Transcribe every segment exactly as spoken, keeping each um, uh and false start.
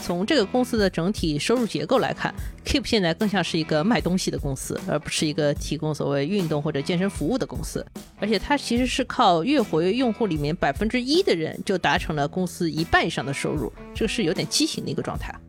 从这个公司的整体收入结构来看， Keep 现在更像是一个卖东西的公司，而不是一个提供所谓运动或者健身服务的公司。而且它其实是靠月活跃用户里面百分之一的人就达成了公司一半以上的收入，这个是有点畸形的一个状态。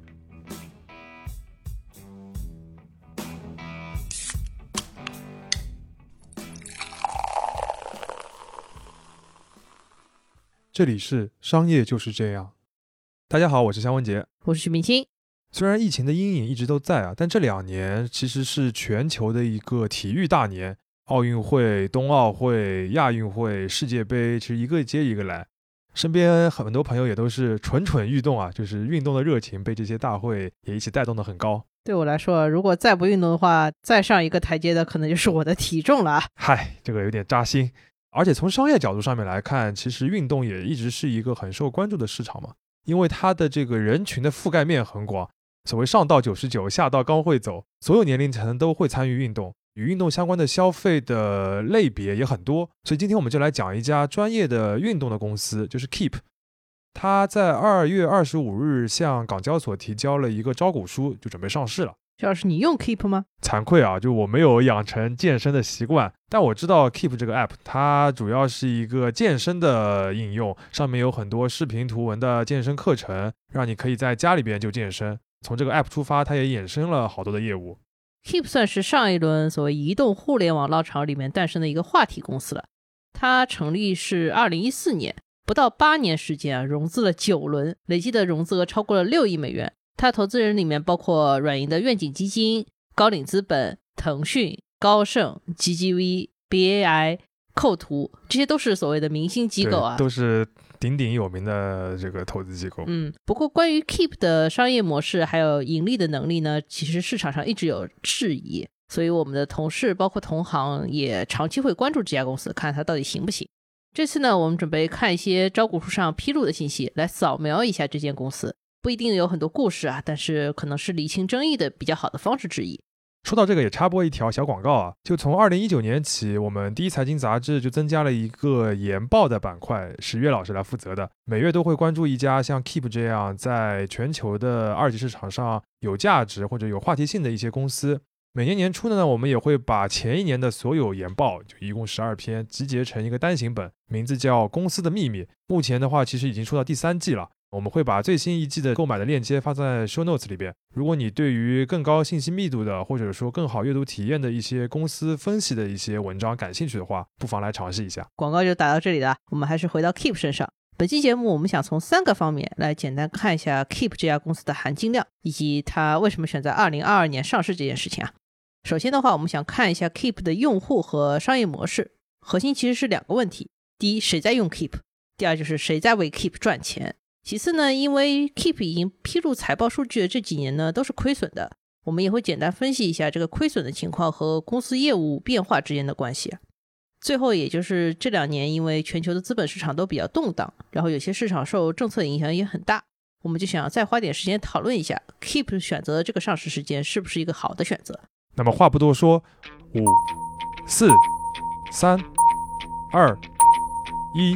这里是商业就是这样。大家好，我是香文杰， 我是许明清。 虽然疫情的阴影一直都在啊，但这两年其实是全球的一个体育大年，奥运会、冬奥会、亚运会、世界杯，其实一个接一个来。身边很多朋友也都是蠢蠢欲动啊，就是运动的热情被这些大会也一起带动得很高。 对我来说，如果再不运动的话，再上一个台阶的可能就是我的体重了。 嗨，这个有点扎心。而且从商业角度上面来看，其实运动也一直是一个很受关注的市场嘛，因为它的这个人群的覆盖面很广，所谓上到九十九，下到刚会走，所有年龄层都会参与运动，与运动相关的消费的类别也很多。所以今天我们就来讲一家专业的运动的公司，就是 Keep。 它在二月二十五日向港交所提交了一个招股书，就准备上市了。 这要是你用 Keep 吗？ 惭愧啊，就我没有养成健身的习惯，但我知道 Keep 这个 app 它主要是一个健身的应用，上面有很多视频图文的健身课程，让你可以在家里边就健身。从这个 app 出发，它也衍生了好多的业务。 Keep 算是上一轮所谓移动互联网浪潮里面诞生的一个话题公司了。它成立是二零一四年，不到八年时间啊，融资了九轮，累计的融资额超过了六亿美元。它投资人里面包括软银的愿景基金、高瓴资本、腾讯、高盛、G G V、B A I、扣图，这些都是所谓的明星机构啊， 都是鼎鼎有名的这个投资机构。 嗯，不过关于 Keep 的商业模式还有盈利的能力呢，其实市场上一直有质疑，所以我们的同事包括同行也长期会关注这家公司，看它到底行不行。这次呢，我们准备看一些招股书上披露的信息，来扫描一下这间公司。不一定有很多故事啊，但是可能是厘清争议的比较好的方式之一。 说到这个也插播一条小广告啊，就从二零一九年起，我们第一财经杂志就增加了一个研报的板块，是岳老师来负责的，每月都会关注一家像 Keep 这样在全球的二级市场上有价值或者有话题性的一些公司。每年年初呢，我们也会把前一年的所有研报，就一共十二篇，集结成一个单行本，名字叫《公司的秘密》。目前的话，其实已经出到第三季了。我们会把最新一季的购买的链接发在 show notes 里边。如果你对于更高信息密度的，或者说更好阅读体验的一些公司分析的一些文章感兴趣的话，不妨来尝试一下。 广告就打到这里了，我们还是回到 Keep 身上。本期节目我们想从三个方面来简单看一下 Keep 这家公司的含金量，以及它为什么选在二零二二年上市这件事情啊。首先的话，我们想看一下 Keep 的用户和商业模式，核心其实是两个问题。第一，谁在用 Keep？ 第二，就是谁在为 Keep 赚钱。其次呢，因为 Keep 已经披露财报数据的这几年呢都是亏损的，我们也会简单分析一下这个亏损的情况和公司业务变化之间的关系。最后也就是这两年因为全球的资本市场都比较动荡，然后有些市场受政策影响也很大，我们就想再花点时间讨论一下 Keep 选择这个上市时间是不是一个好的选择。 那么话不多说，五、四、三、二、一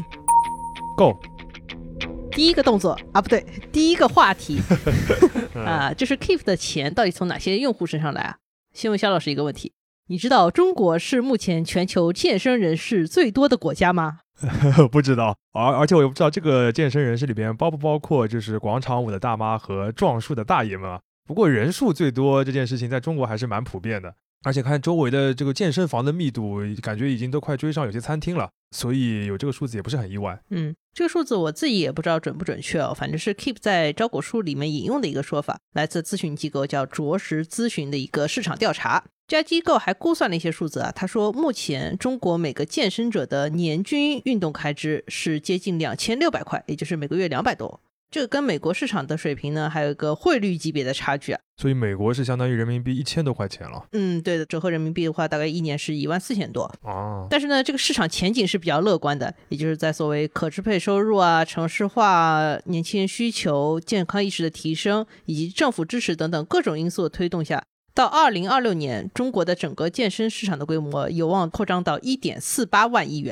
，Go！ 第一个动作啊，不对，第一个话题啊，就是 Keep 的钱到底从哪些用户身上来啊？先问肖老师一个问题，你知道中国是目前全球健身人士最多的国家吗？ 不知道，而而且我也不知道这个健身人士里边包不包括就是广场舞的大妈和壮树的大爷们啊。不过人数最多这件事情在中国还是蛮普遍的，而且看周围的这个健身房的密度，感觉已经都快追上有些餐厅了，所以有这个数字也不是很意外。 嗯，这个数字我自己也不知道准不准确哦，反正是 Keep 在招股书里面引用的一个说法，来自咨询机构叫卓识咨询的一个市场调查。这家机构还估算了一些数字啊，他说目前中国每个健身者的年均运动开支是接近两千六百块，也就是每个月两百多。这个跟美国市场的水平呢还有一个汇率级别的差距啊， 所以美国是相当于人民币一千多块钱了。 嗯，对的，折合人民币的话大概一年是一万四千多啊。 但是呢这个市场前景是比较乐观的，也就是在所谓可支配收入啊、城市化、年轻人需求、健康意识的提升以及政府支持等等各种因素的推动下，到二零二六年中国的整个健身市场的规模有望扩张到 一点四八万亿元。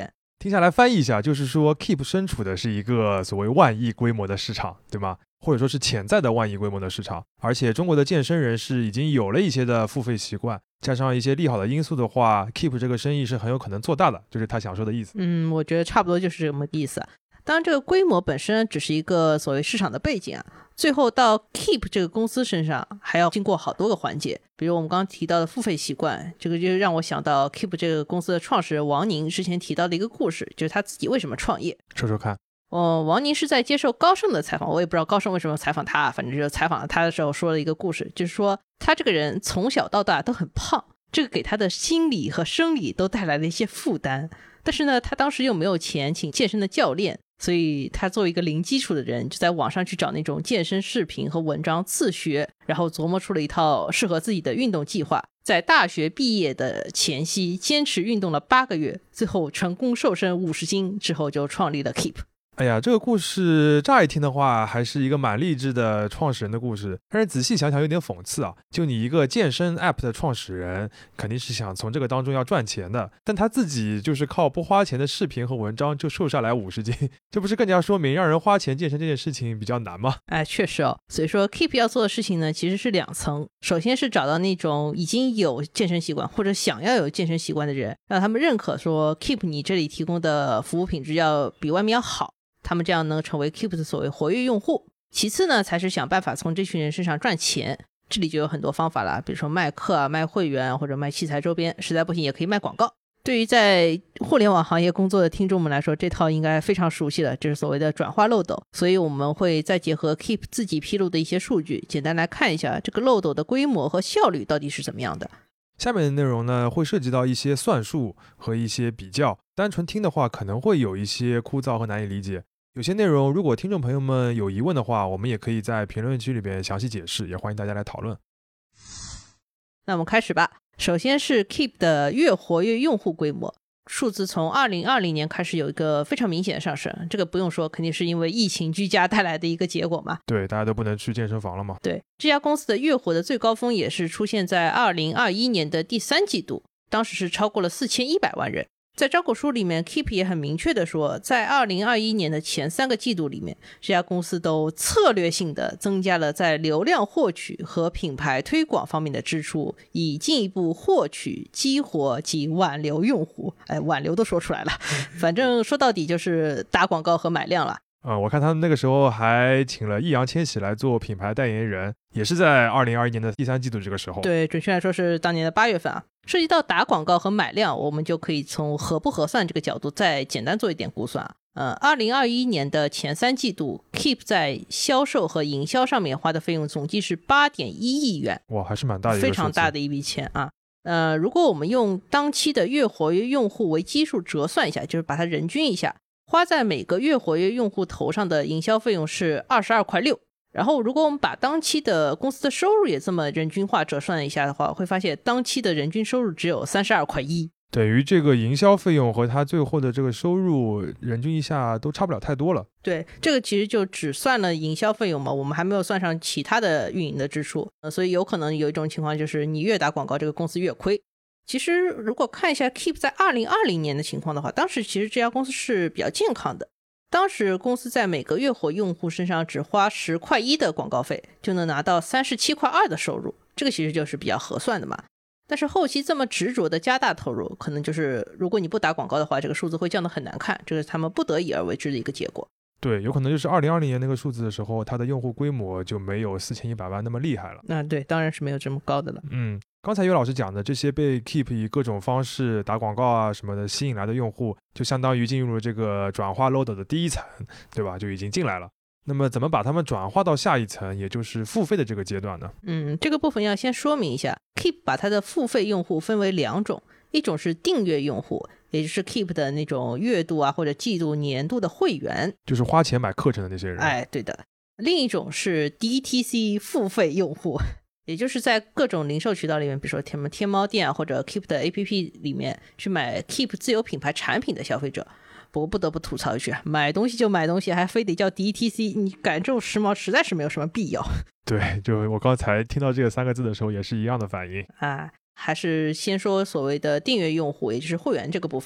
听下来翻译一下，就是说 Keep 身处的是一个所谓万亿规模的市场，对吗？或者说是潜在的万亿规模的市场，而且中国的健身人士已经有了一些的付费习惯，加上一些利好的因素的话 Keep 这个生意是很有可能做大的，就是他想说的意思。 嗯，我觉得差不多就是这么个意思。当然这个规模本身只是一个所谓市场的背景啊，最后到 Keep 这个公司身上还要经过好多个环节，比如我们刚刚提到的付费习惯，这个就让我想到 Keep 这个公司的创始人王宁之前提到的一个故事，就是他自己为什么创业。 说说看。 哦，王宁是在接受高盛的采访，我也不知道高盛为什么采访他，反正就采访他的时候说了一个故事，就是说他这个人从小到大都很胖，这个给他的心理和生理都带来了一些负担，但是呢他当时又没有钱请健身的教练，所以他作为一个零基础的人，就在网上去找那种健身视频和文章自学，然后琢磨出了一套适合自己的运动计划，在大学毕业的前夕坚持运动了八个月，最后成功瘦身五十斤之后就创立了 Keep。 哎呀，这个故事乍一听的话还是一个蛮励志的创始人的故事，但是仔细想想有点讽刺啊。就你一个健身 app 的创始人，肯定是想从这个当中要赚钱的，但他自己就是靠不花钱的视频和文章就瘦下来五十斤，这不是更加说明让人花钱健身这件事情比较难吗？ 哎，确实哦。所以说 Keep 要做的事情呢其实是两层，首先是找到那种已经有健身习惯或者想要有健身习惯的人，让他们认可说 Keep 你这里提供的服务品质要比外面要好，他们这样能成为 Keep 的所谓活跃用户。其次呢，才是想办法从这群人身上赚钱，这里就有很多方法了，比如说卖课啊、卖会员或者卖器材周边，实在不行也可以卖广告。对于在互联网行业工作的听众们来说，这套应该非常熟悉了，这是所谓的转化漏斗。所以我们会再结合 Keep 自己披露的一些数据，简单来看一下这个漏斗的规模和效率到底是怎么样的。 下面的内容呢，会涉及到一些算术和一些比较，单纯听的话可能会有一些枯燥和难以理解。有些内容如果听众朋友们有疑问的话，我们也可以在评论区里边详细解释，也欢迎大家来讨论。 那我们开始吧。首先是 Keep 的月活跃用户规模，数字从二零二零年开始有一个非常明显的上升，这个不用说，肯定是因为疫情居家带来的一个结果嘛。 对，大家都不能去健身房了嘛。 对，这家公司的月活的最高峰也是出现在二零二一年的第三季度，当时是超过了四千一百万人。在招股书里面 Keep 也很明确的说，在二零二一年的前三个季度里面，这家公司都策略性的增加了在流量获取和品牌推广方面的支出，以进一步获取、激活及挽留用户。哎，挽留都说出来了，反正说到底就是打广告和买量了。 嗯，我看他们那个时候还请了易烊千玺来做品牌代言人，也是在二零二一年的第三季度这个时候。 对，准确来说是当年的八月份啊。涉及到打广告和买量，我们就可以从合不合算这个角度再简单做一点估算啊。呃，二零二一年的前三季度 Keep 在销售和营销上面花的费用总计是八点一亿元， 哇，还是蛮大的一个非常大的一笔钱啊。呃，如果我们用当期的月活跃用户为基数折算一下，就是把它人均一下，花在每个月活跃用户头上的营销费用是二十二块六。然后如果我们把当期的公司的收入也这么人均化折算一下的话，会发现当期的人均收入只有三十二块一， 等于这个营销费用和他最后的这个收入人均一下都差不了太多了。 对，这个其实就只算了营销费用嘛，我们还没有算上其他的运营的支出，呃、所以有可能有一种情况就是你越打广告这个公司越亏。其实如果看一下 Keep 在二零二零年的情况的话，当时其实这家公司是比较健康的，当时公司在每个月活用户身上只花十块一的广告费就能拿到三十七块二的收入，这个其实就是比较合算的嘛。但是后期这么执着的加大投入，可能就是如果你不打广告的话，这个数字会降得很难看，这是他们不得已而为之的一个结果。 对，有可能就是二零二零年那个数字的时候，它的用户规模就没有四千一百万那么厉害了。 那、啊、对，当然是没有这么高的了。 嗯，刚才尤老师讲的这些被 Keep 以各种方式打广告啊什么的吸引来的用户，就相当于进入了这个转化漏斗的第一层，对吧？就已经进来了。那么怎么把它们转化到下一层，也就是付费的这个阶段呢？ 嗯，这个部分要先说明一下 Keep 把它的付费用户分为两种，一种是订阅用户，也就是 Keep 的那种月度啊或者季度年度的会员， 就是花钱买课程的那些人。 哎，对的。另一种是 D T C 付费用户，也就是在各种零售渠道里面，比如说天天猫店啊或者 Keep 的 A P P 里面去买 Keep 自有品牌产品的消费者。不过不得不吐槽一句，买东西就买东西还非得叫 D T C， 你赶这种时髦实在是没有什么必要。 对，就我刚才听到这三个字的时候也是一样的反应啊。还是先说所谓的订阅用户，也就是会员这个部分。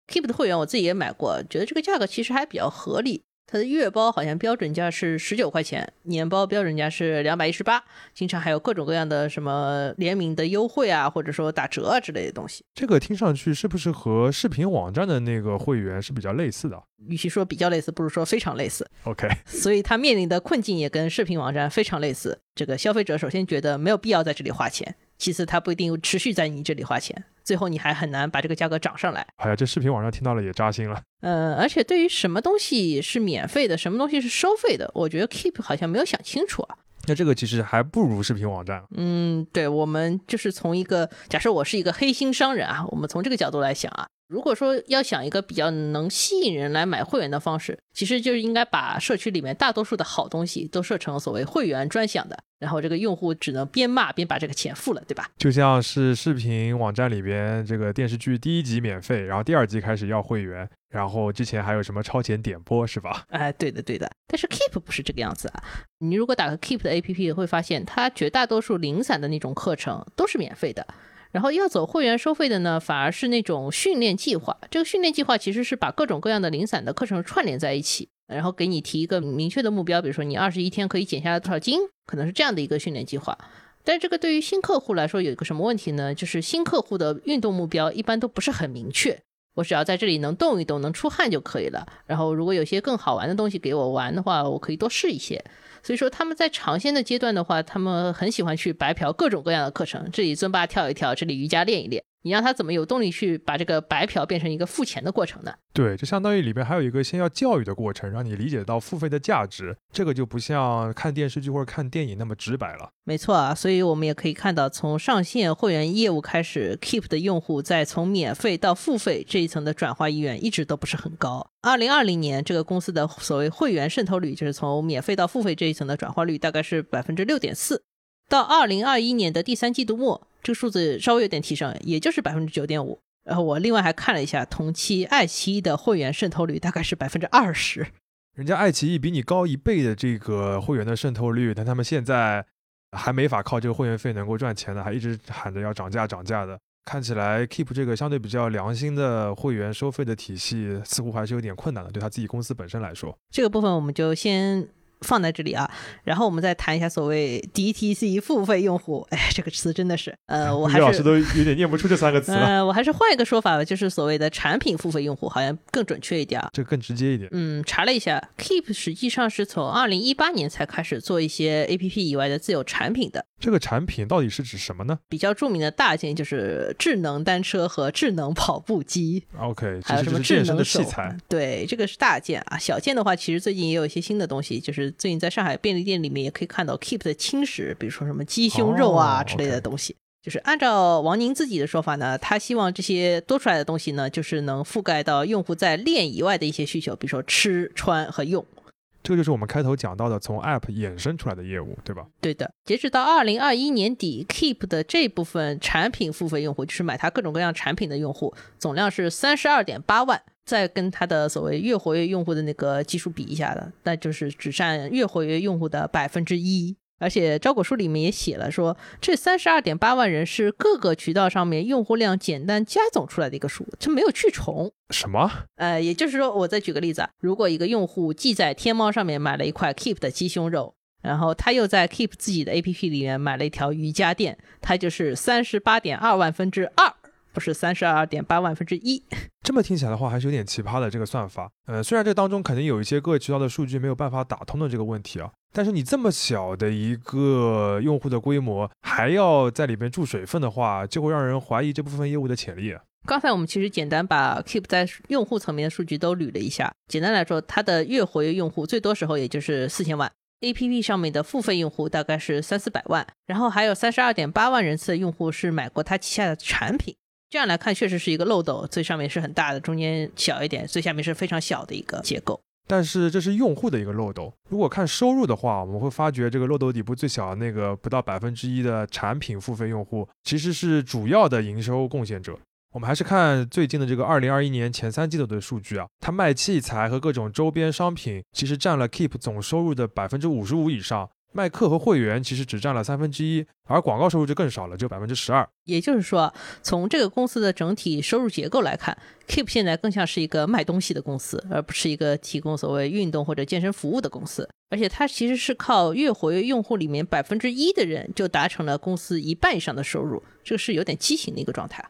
Keep 的会员我自己也买过，觉得这个价格其实还比较合理。它的月包好像标准价是十九块钱，年包标准价是两百一十八，经常还有各种各样的什么联名的优惠啊，或者说打折啊之类的东西。 这个听上去是不是和视频网站的那个会员是比较类似的？ 与其说比较类似，不如说非常类似。 OK， 所以它面临的困境也跟视频网站非常类似。这个消费者首先觉得没有必要在这里花钱，其次他不一定持续在你这里花钱，最后你还很难把这个价格涨上来。 哎呀，这视频网站听到了也扎心了。 呃，而且对于什么东西是免费的，什么东西是收费的，我觉得 Keep 好像没有想清楚啊。 那这个其实还不如视频网站。 嗯，对，我们就是从一个假设我是一个黑心商人啊，我们从这个角度来想啊，如果说要想一个比较能吸引人来买会员的方式，其实就是应该把社区里面大多数的好东西都设成所谓会员专享的，然后这个用户只能边骂边把这个钱付了，对吧？ 就像是视频网站里边这个电视剧第一集免费，然后第二集开始要会员，然后之前还有什么超前点播是吧？ 哎，对的对的。但是 Keep 不是这个样子啊，你如果打开 Keep 的 A P P 会发现它绝大多数零散的那种课程都是免费的，然后要走会员收费的呢，反而是那种训练计划。这个训练计划其实是把各种各样的零散的课程串联在一起，然后给你提一个明确的目标，比如说你二十一天可以减下来多少斤，可能是这样的一个训练计划。但这个对于新客户来说有一个什么问题呢？就是新客户的运动目标一般都不是很明确，我只要在这里能动一动能出汗就可以了，然后如果有些更好玩的东西给我玩的话，我可以多试一些。所以说他们在尝鲜的阶段的话，他们很喜欢去白嫖各种各样的课程，这里尊巴跳一跳，这里瑜伽练一练，你让他怎么有动力去把这个白嫖变成一个付钱的过程呢？ 对，就相当于里边还有一个先要教育的过程，让你理解到付费的价值，这个就不像看电视剧或者看电影那么直白了。 没错啊，所以我们也可以看到，从上线会员业务开始 Keep 的用户在从免费到付费这一层的转化意愿一直都不是很高。二零二零年这个公司的所谓会员渗透率，就是从免费到付费这一层的转化率大概是 百分之六点四， 到二零二一年的第三季度末，这个数字稍微有点提升，也就是 百分之九点五。 然后我另外还看了一下，同期爱奇艺的会员渗透率大概是 百分之二十。 人家爱奇艺比你高一倍的这个会员的渗透率，但他们现在还没法靠这个会员费能够赚钱的，还一直喊着要涨价涨价的。看起来 Keep 这个相对比较良心的会员收费的体系似乎还是有点困难的，对他自己公司本身来说。 这个部分我们就先放在这里啊，然后我们再谈一下所谓 D T C 付费用户。哎，这个词真的是呃，我还是老师都有点念不出这三个词了。 呃，我还是换一个说法吧，就是所谓的产品付费用户，好像更准确一点。 这个更直接一点。 嗯，查了一下 Keep 实际上是从二零一八年才开始做一些 A P P 以外的自有产品的。 这个产品到底是指什么呢？ 比较著名的大件就是智能单车和智能跑步机。 OK， 还有什么智能智能的器材。 对，这个是大件啊。小件的话其实最近也有一些新的东西，就是最近在上海便利店里面也可以看到 Keep 的轻食，比如说什么鸡胸肉啊、 哦、 之类的 OK 东西。就是按照王宁自己的说法呢，他希望这些多出来的东西呢，就是能覆盖到用户在练以外的一些需求，比如说吃穿和用。 这个就是我们开头讲到的从 App 衍生出来的业务，对吧？ 对的。截止到二零二一年底 Keep 的这部分产品付费用户，就是买它各种各样产品的用户，总量是 三十二点八万，再跟它的所谓月活跃用户的那个基数比一下的，那就是只占月活跃用户的百分之一。而且招股书里面也写了说，这 三十二点八万人是各个渠道上面用户量简单加总出来的一个数，这没有去重。 什么？ 呃，也就是说，我再举个例子啊，如果一个用户既在天猫上面买了一块 Keep 的鸡胸肉，然后他又在 Keep 自己的 A P P 里面买了一条瑜伽垫，他就是 三十八点二万分之二，不是 三十二点八万分之一。 这么听起来的话还是有点奇葩的这个算法。呃，虽然这当中肯定有一些各渠道的数据没有办法打通的这个问题啊，但是你这么小的一个用户的规模还要在里边注水分的话，就会让人怀疑这部分业务的潜力啊。 刚才我们其实简单把 Keep 在用户层面的数据都捋了一下，简单来说，它的月活跃用户最多时候也就是四千万， A P P 上面的付费用户大概是三四百万，然后还有 三十二点八万人次的用户是买过它旗下的产品。这样来看确实是一个漏斗，最上面是很大的，中间小一点，最下面是非常小的一个结构。 但是这是用户的一个漏斗，如果看收入的话，我们会发觉这个漏斗底部最小的那个不到百分之一的产品付费用户其实是主要的营收贡献者。我们还是看最近的这个二零二一年前三季度的数据啊，它卖器材和各种周边商品其实占了 Keep 总收入的 百分之五十五 以上。 卖课和会员其实只占了三分之一，而广告收入就更少了，只有百分之十二。 也就是说，从这个公司的整体收入结构来看 Keep 现在更像是一个卖东西的公司，而不是一个提供所谓运动或者健身服务的公司。而且它其实是靠月活跃用户里面百分之一的人就达成了公司一半以上的收入，这个是有点畸形的一个状态。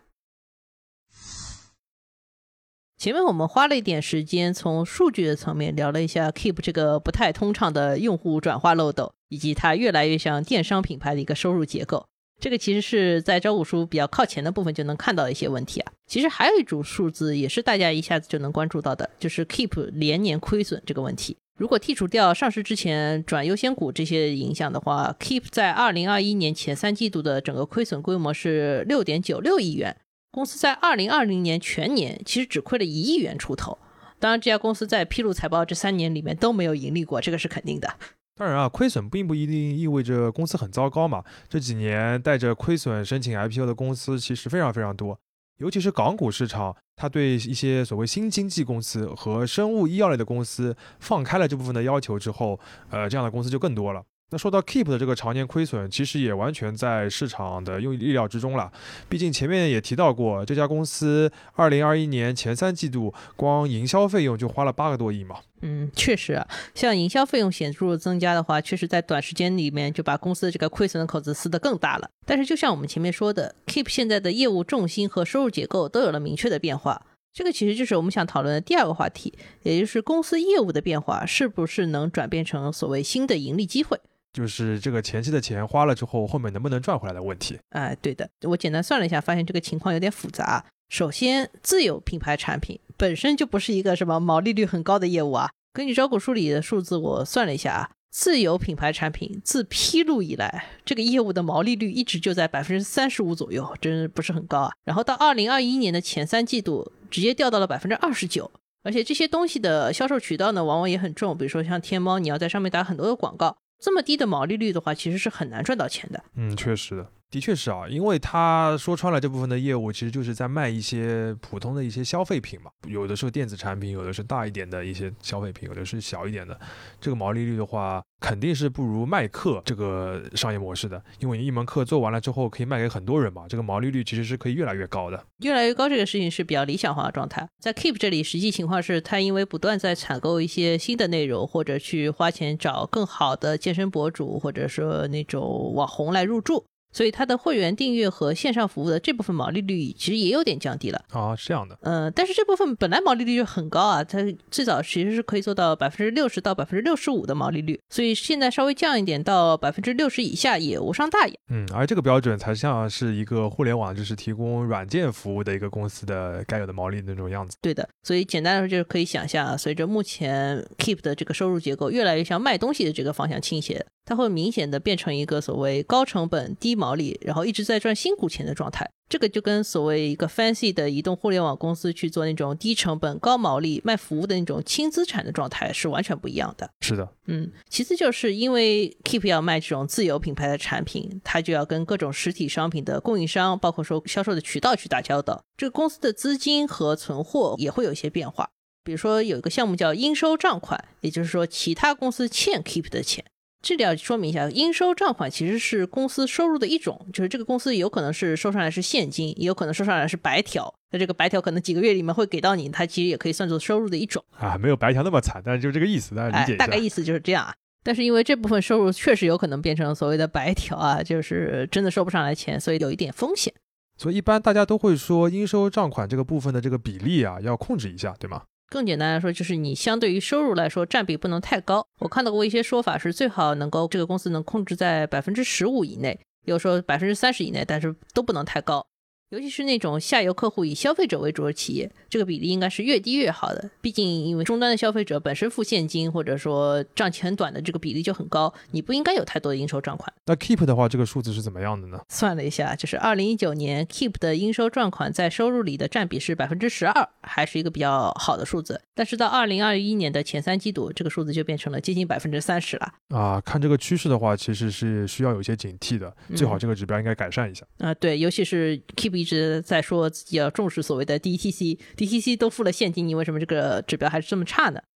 前面我们花了一点时间从数据的层面聊了一下 Keep 这个不太通畅的用户转化漏斗，以及它越来越像电商品牌的一个收入结构。这个其实是在招股书比较靠前的部分就能看到的一些问题啊。其实还有一组数字也是大家一下子就能关注到的，就是 Keep 连年亏损这个问题。如果剔除掉上市之前转优先股这些影响的话， Keep 在二零二一年前三季度的整个亏损规模是 六点九六亿元，公司在二零二零年全年其实只亏了一亿元出头。当然这家公司在披露财报这三年里面都没有盈利过，这个是肯定的。 当然啊，亏损并不一定意味着公司很糟糕嘛。这几年带着亏损申请 I P O 的公司其实非常非常多，尤其是港股市场，它对一些所谓新经济公司和生物医药类的公司放开了这部分的要求之后，呃，这样的公司就更多了。那说到 Keep 的这个常年亏损，其实也完全在市场的用意料之中了。毕竟前面也提到过，这家公司二零二一年前三季度光营销费用就花了八个多亿嘛。 嗯，确实啊，像营销费用显著增加的话，确实在短时间里面就把公司的这个亏损的口子撕得更大了。但是就像我们前面说的 ，Keep 现在的业务重心和收入结构都有了明确的变化。这个其实就是我们想讨论的第二个话题，也就是公司业务的变化是不是能转变成所谓新的盈利机会。 就是这个前期的钱花了之后，后面能不能赚回来的问题。 哎，对的，我简单算了一下，发现这个情况有点复杂。首先，自有品牌产品本身就不是一个什么毛利率很高的业务啊。根据招股书里的数字，我算了一下啊，自有品牌产品自披露以来，这个业务的毛利率一直就在百分之三十五左右，真不是很高啊。然后到二零二一年的前三季度，直接掉到了百分之二十九。而且这些东西的销售渠道呢，往往也很重，比如说像天猫，你要在上面打很多的广告。这么低的毛利率的话，其实是很难赚到钱的。 嗯，确实的，的确是啊，因为他说穿了这部分的业务其实就是在卖一些普通的一些消费品嘛，有的是电子产品，有的是大一点的一些消费品，有的是小一点的。这个毛利率的话肯定是不如卖课这个商业模式的，因为你一门课做完了之后可以卖给很多人嘛，这个毛利率其实是可以越来越高的。 越来越高这个事情是比较理想化的状态。在 Keep 这里实际情况是，他因为不断在采购一些新的内容，或者去花钱找更好的健身博主或者说那种网红来入驻，所以它的会员订阅和线上服务的这部分毛利率其实也有点降低了啊，是这样的。 嗯，但是这部分本来毛利率就很高啊，它最早其实是可以做到百分之六十到百分之六十五的毛利率，所以现在稍微降一点到百分之六十以下也无伤大雅。 嗯，而这个标准才像是一个互联网就是提供软件服务的一个公司的该有的毛利那种样子。 对的，所以简单来说就是可以想象啊，随着目前 Keep 的这个收入结构越来越向卖东西的这个方向倾斜，它会明显的变成一个所谓高成本低毛利，然后一直在赚辛苦钱的状态。这个就跟所谓一个 fancy 的移动互联网公司去做那种低成本高毛利卖服务的那种轻资产的状态是完全不一样的。 是的， 嗯，其次就是因为 Keep 要卖这种自有品牌的产品，它就要跟各种实体商品的供应商，包括说销售的渠道去打交道，这个公司的资金和存货也会有一些变化。比如说有一个项目叫应收账款，也就是说其他公司欠 Keep 的钱。这里要说明一下，应收账款其实是公司收入的一种，就是这个公司有可能是收上来是现金，也有可能收上来是白条，那这个白条可能几个月里面会给到你，它其实也可以算作收入的一种啊，没有白条那么惨，但是就这个意思，大家理解一下、 哎、大概意思就是这样啊。但是因为这部分收入确实有可能变成所谓的白条啊，就是真的收不上来钱，所以有一点风险。 所以一般大家都会说应收账款这个部分的这个比例啊要控制一下，对吗？ 更简单来说，就是你相对于收入来说占比不能太高。我看到过一些说法是最好能够这个公司能控制在百分之十五以内，有时候百分之三十以内，但是都不能太高。尤其是那种下游客户以消费者为主的企业，这个比例应该是越低越好的。毕竟因为终端的消费者本身付现金或者说账期很短的这个比例就很高，你不应该有太多的应收账款。 那 Keep 的话这个数字是怎么样的呢？ 算了一下，就是二零一九年 Keep 的应收账款在收入里的占比是 百分之十二， 还是一个比较好的数字。但是到二零二一年的前三季度，这个数字就变成了接近 百分之三十 了啊。看这个趋势的话其实是需要有一些警惕的，最好这个指标应该改善一下、 嗯、啊，对，尤其是 Keep 一直在说自己要重视所谓的 D T C， D T C 都付了现金，你为什么这个指标还是这么差呢？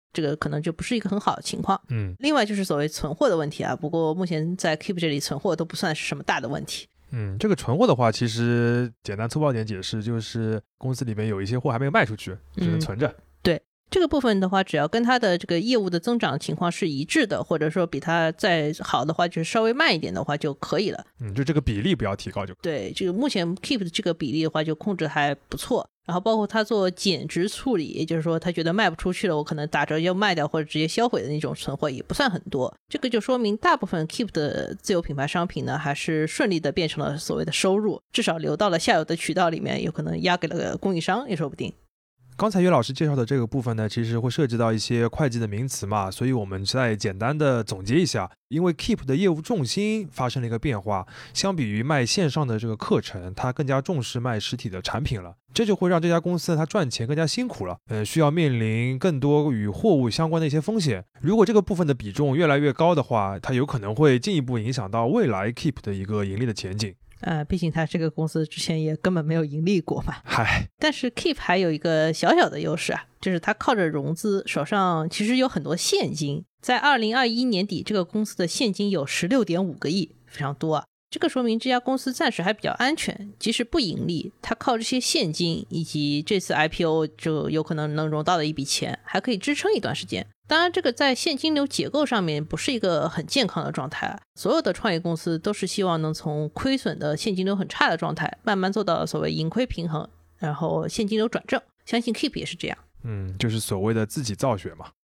这个可能就不是一个很好的情况。 嗯， 另外就是所谓存货的问题啊，不过目前在 Keep 这里存货都不算是什么大的问题。 嗯，这个存货的话，其实简单粗暴点解释，就是公司里面有一些货还没有卖出去，只能存着。 嗯，对，这个部分的话，只要跟它的这个业务的增长情况是一致的，或者说比它再好的话，就是稍微慢一点的话就可以了。 嗯，就这个比例不要提高就可以。 对，这个目前 Keep 的这个比例的话，就控制还不错。然后包括他做减值处理，也就是说他觉得卖不出去了，我可能打折要卖掉或者直接销毁的那种存货也不算很多。这个就说明大部分 Keep 的自有品牌商品呢，还是顺利的变成了所谓的收入，至少流到了下游的渠道里面，有可能押给了供应商也说不定。 刚才岳老师介绍的这个部分呢，其实会涉及到一些会计的名词嘛，所以我们再简单的总结一下。因为 Keep 的业务重心发生了一个变化，相比于卖线上的这个课程，它更加重视卖实体的产品了，这就会让这家公司它赚钱更加辛苦了，呃，需要面临更多与货物相关的一些风险。如果这个部分的比重越来越高的话，它有可能会进一步影响到未来 Keep 的一个盈利的前景。 呃，毕竟他这个公司之前也根本没有盈利过嘛。 嗨， 但是 Keep 还有一个小小的优势啊，就是他靠着融资，手上其实有很多现金。在二零二一年底，这个公司的现金有 十六点五个亿，非常多啊。这个说明这家公司暂时还比较安全，即使不盈利，它靠这些现金以及这次 I P O 就有可能能融到的一笔钱，还可以支撑一段时间。当然这个在现金流结构上面不是一个很健康的状态，所有的创业公司都是希望能从亏损的现金流很差的状态慢慢做到所谓盈亏平衡，然后现金流转正，相信 Keep 也是这样。 嗯，就是所谓的自己造血嘛。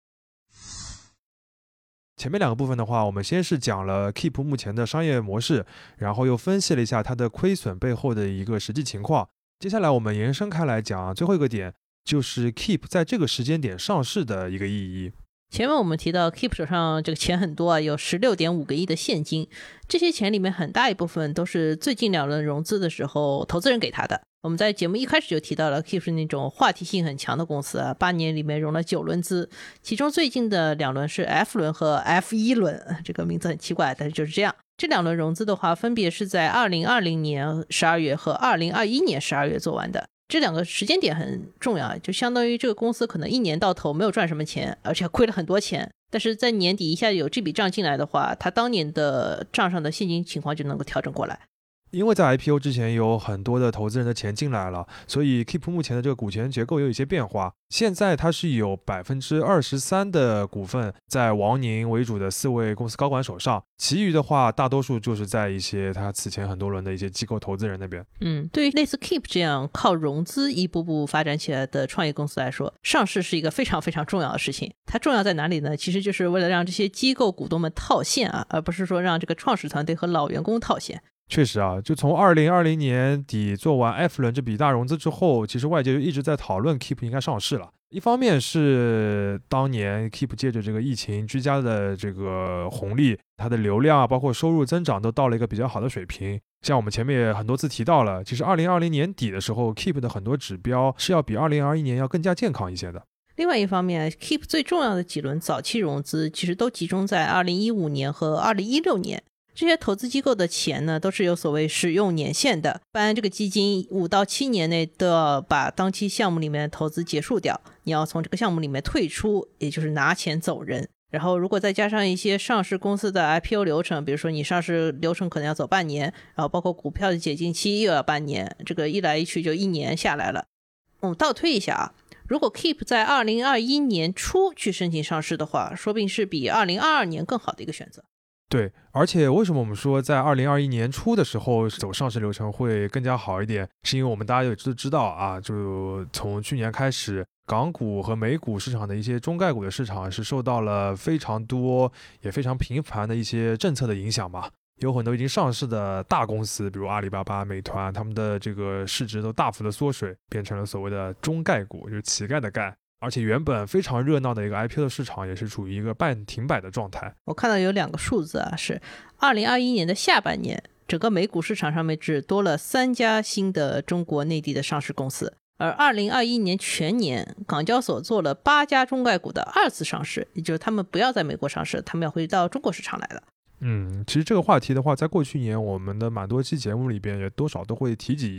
前面两个部分的话，我们先是讲了 Keep 目前的商业模式，然后又分析了一下它的亏损背后的一个实际情况。接下来我们延伸开来讲最后一个点，就是 Keep 在这个时间点上市的一个意义。 前面我们提到 Keep 手上这个钱很多啊，有 十六点五个亿的现金，这些钱里面很大一部分都是最近两轮融资的时候投资人给他的。我们在节目一开始就提到了 Keep 是那种话题性很强的公司啊，八年里面融了九轮资，其中最近的两轮是 F 轮和 F 一 轮，这个名字很奇怪，但是就是这样。这两轮融资的话，分别是在二零二零年十二月和二零二一年十二月做完的。这两个时间点很重要，就相当于这个公司可能一年到头没有赚什么钱，而且亏了很多钱，但是在年底一下有这笔账进来的话，他当年的账上的现金情况就能够调整过来。 因为在 I P O 之前有很多的投资人的钱进来了，所以 Keep 目前的这个股权结构有一些变化。现在它是有 百分之二十三 的股份在王宁为主的四位公司高管手上，其余的话大多数就是在一些他此前很多轮的一些机构投资人那边。 嗯，对于类似 Keep 这样靠融资一步步发展起来的创业公司来说，上市是一个非常非常重要的事情。它重要在哪里呢？其实就是为了让这些机构股东们套现啊，而不是说让这个创始团队和老员工套现。 确实啊，就从二零二零年底做完 F 轮这笔大融资之后，其实外界就一直在讨论 Keep 应该上市了。一方面是当年 Keep 借着这个疫情居家的这个红利，它的流量啊，包括收入增长都到了一个比较好的水平。像我们前面也很多次提到了，其实二零二零年底的时候 Keep 的很多指标是要比二零二一年要更加健康一些的。 另外一方面 Keep 最重要的几轮早期融资其实都集中在二零一五年和二零一六年。这些投资机构的钱呢，都是有所谓使用年限的，不然这个基金五到七年内都要把当期项目里面的投资结束掉，你要从这个项目里面退出，也就是拿钱走人。然后如果再加上一些上市公司的 I P O 流程，比如说你上市流程可能要走半年，然后包括股票的解禁期又要半年，这个一来一去就一年下来了。我们倒推一下啊，如果 Keep 在二零二一年初去申请上市的话，说不定是比二零二二年更好的一个选择。 对，而且为什么我们说在二零二一年初的时候走上市流程会更加好一点，是因为我们大家也都知道啊，就从去年开始，港股和美股市场的一些中概股的市场是受到了非常多也非常频繁的一些政策的影响嘛。有很多已经上市的大公司，比如阿里巴巴、美团，他们的这个市值都大幅的缩水，变成了所谓的中概股，就是乞丐的丐。而且原本非常热闹的一个 I P O 的市场也是处于一个半停摆的状态。 我看到有两个数字啊，是二零二一年的下半年，整个美股市场上面只多了三家新的中国内地的上市公司，而二零二一年全年港交所做了八家中概股的二次上市，也就是他们不要在美国上市，他们要回到中国市场来了。 嗯，其实这个话题的话，在过去年我们的蛮多期节目里边也多少都会提及一些。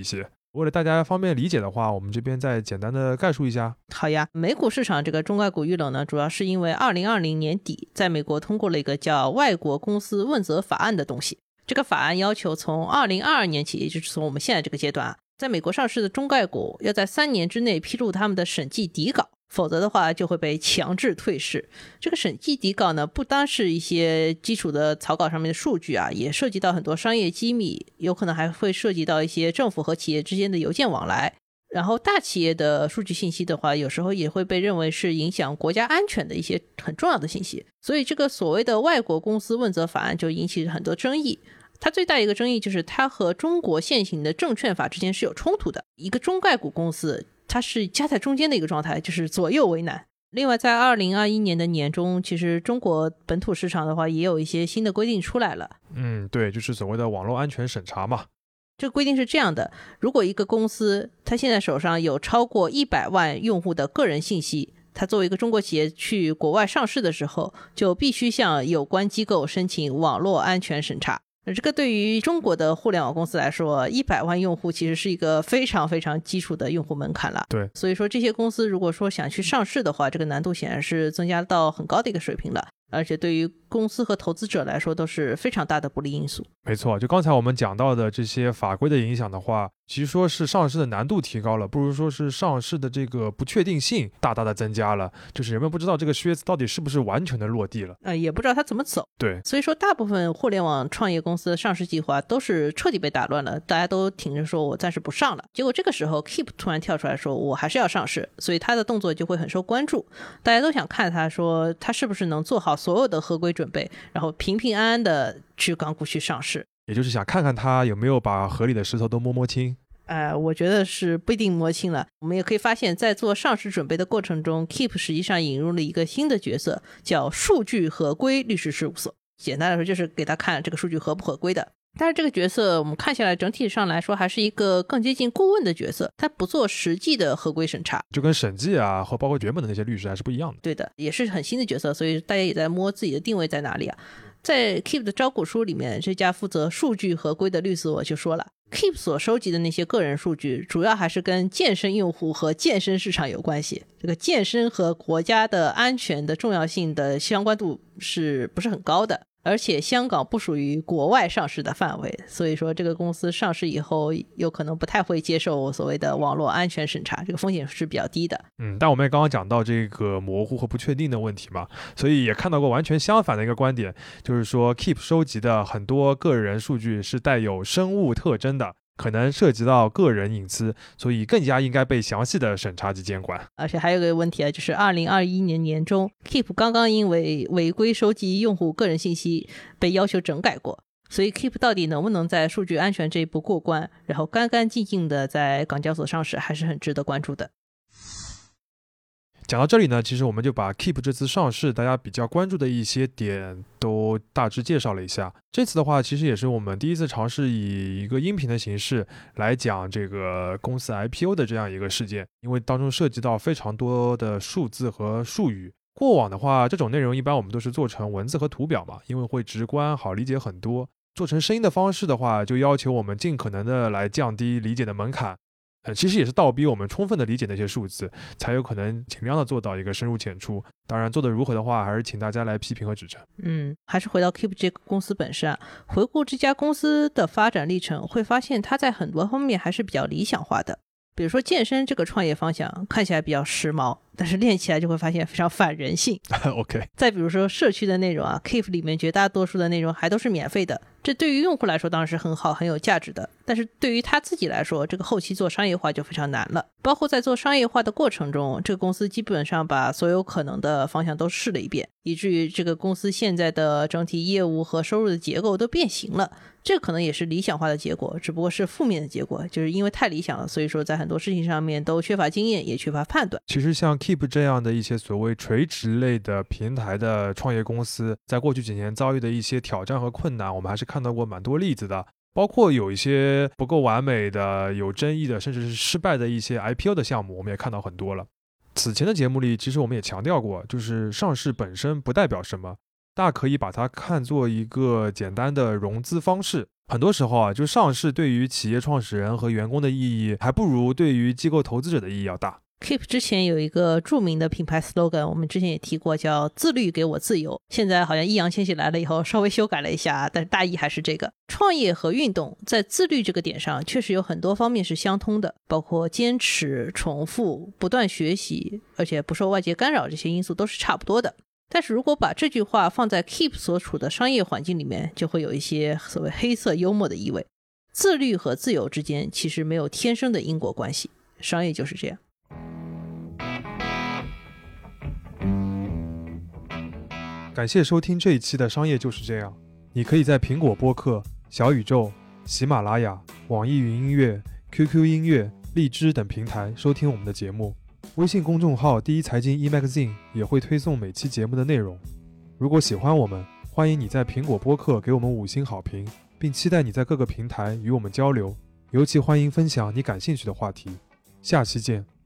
为了大家方便理解的话，我们这边再简单的概述一下。 好呀，美股市场这个中概股遇冷呢，主要是因为二零二零年底在美国通过了一个叫外国公司问责法案的东西。这个法案要求从二零二二年起，也就是从我们现在这个阶段啊，在美国上市的中概股要在三年之内披露他们的审计底稿，否则的话就会被强制退市。这个审计底稿呢，不单是一些基础的草稿上面的数据啊，也涉及到很多商业机密，有可能还会涉及到一些政府和企业之间的邮件往来。然后大企业的数据信息的话，有时候也会被认为是影响国家安全的一些很重要的信息，所以这个所谓的外国公司问责法案就引起了很多争议。它最大一个争议就是它和中国现行的证券法之间是有冲突的。一个中概股公司它是夹在中间的一个状态，就是左右为难。另外在二零二一年的年中，其实中国本土市场的话也有一些新的规定出来了。 嗯，对，就是所谓的网络安全审查嘛。 这个规定是这样的，如果一个公司它现在手上有超过一百万用户的个人信息，它作为一个中国企业去国外上市的时候，就必须向有关机构申请网络安全审查。这个对于中国的互联网公司来说，一百万用户其实是一个非常非常基础的用户门槛了。 对， 所以说这些公司如果说想去上市的话，这个难度显然是增加到很高的一个水平了，而且对于公司和投资者来说都是非常大的不利因素。 没错，就刚才我们讲到的这些法规的影响的话，其实说是上市的难度提高了，不如说是上市的这个不确定性大大的增加了，就是人们不知道这个靴子到底是不是完全的落地了， 呃，也不知道它怎么走。 对， 所以说大部分互联网创业公司的上市计划都是彻底被打乱了，大家都挺着说我暂时不上了，结果这个时候 Keep 突然跳出来说我还是要上市，所以他的动作就会很受关注，大家都想看他说他是不是能做好所有的合规准备，然后平平安安的去港股去上市， 也就是想看看他有没有把河里的石头都摸摸清。 呃，我觉得是不一定摸清了。我们也可以发现在做上市准备的过程中， Keep 实际上引入了一个新的角色，叫数据合规律师事务所。简单来说就是给他看这个数据合不合规的。但是这个角色我们看下来整体上来说还是一个更接近顾问的角色，他不做实际的合规审查， 就跟审计啊和包括原本的那些律师还是不一样的。 对的，也是很新的角色，所以大家也在摸自己的定位在哪里啊。在 Keep 的招股书里面，这家负责数据合规的律所就说了， Keep 所收集的那些个人数据主要还是跟健身用户和健身市场有关系，这个健身和国家的安全的重要性的相关度是不是很高的，而且香港不属于国外上市的范围，所以说这个公司上市以后有可能不太会接受所谓的网络安全审查，这个风险是比较低的。 嗯，但我们也刚刚讲到这个模糊和不确定的问题嘛，所以也看到过完全相反的一个观点，就是说 Keep 收集的很多个人数据是带有生物特征的，可能涉及到个人隐私，所以更加应该被详细的审查及监管。 而且还有个问题啊，就是二零二一年年中 Keep 刚刚因为违规收集用户个人信息被要求整改过，所以 Keep 到底能不能在数据安全这一步过关，然后干干净净的在港交所上市，还是很值得关注的。 讲到这里呢，其实我们就把 Keep 这次上市大家比较关注的一些点都大致介绍了一下。这次的话其实也是我们第一次尝试以一个音频的形式来讲这个公司 I P O 的这样一个事件，因为当中涉及到非常多的数字和术语。过往的话这种内容一般我们都是做成文字和图表嘛，因为会直观好理解很多。做成声音的方式的话，就要求我们尽可能的来降低理解的门槛。呃，其实也是倒逼我们充分的理解那些数字，才有可能尽量的做到一个深入浅出。当然做得如何的话，还是请大家来批评和指正。 嗯，还是回到 Keep 这个公司本身啊，回顾这家公司的发展历程，会发现它在很多方面还是比较理想化的。比如说健身这个创业方向看起来比较时髦，但是练起来就会发现非常反人性。 OK。 再比如说社区的内容啊 ，Keep 里面绝大多数的内容还都是免费的，这对于用户来说当然是很好很有价值的，但是对于他自己来说，这个后期做商业化就非常难了。包括在做商业化的过程中，这个公司基本上把所有可能的方向都试了一遍，以至于这个公司现在的整体业务和收入的结构都变形了。这可能也是理想化的结果，只不过是负面的结果，就是因为太理想了，所以说在很多事情上面都缺乏经验，也缺乏判断。 其实像 Keep 这样的一些所谓垂直类的平台的创业公司，在过去几年遭遇的一些挑战和困难，我们还是看到过蛮多例子的，包括有一些不够完美的、有争议的，甚至是失败的一些 I P O 的项目，我们也看到很多了。此前的节目里，其实我们也强调过，就是上市本身不代表什么，大可以把它看作一个简单的融资方式， 很多时候啊，就上市对于企业创始人和员工的意义，还不如对于机构投资者的意义要大。 Keep 之前有一个著名的品牌 slogan， 我们之前也提过，叫自律给我自由。现在好像易烊千玺来了以后稍微修改了一下，但是大意还是这个。创业和运动在自律这个点上确实有很多方面是相通的，包括坚持、重复、不断学习，而且不受外界干扰，这些因素都是差不多的。但是如果把这句话放在 Keep 所处的商业环境里面，就会有一些所谓黑色幽默的意味。自律和自由之间其实没有天生的因果关系，商业就是这样。 感谢收听这一期的商业就是这样。你可以在苹果播客、小宇宙、喜马拉雅、网易云音乐、Q Q 音乐、荔枝等平台收听我们的节目。微信公众号第一财经 e-magazine 也会推送每期节目的内容。如果喜欢我们，欢迎你在苹果播客给我们五星好评，并期待你在各个平台与我们交流，尤其欢迎分享你感兴趣的话题。下期见。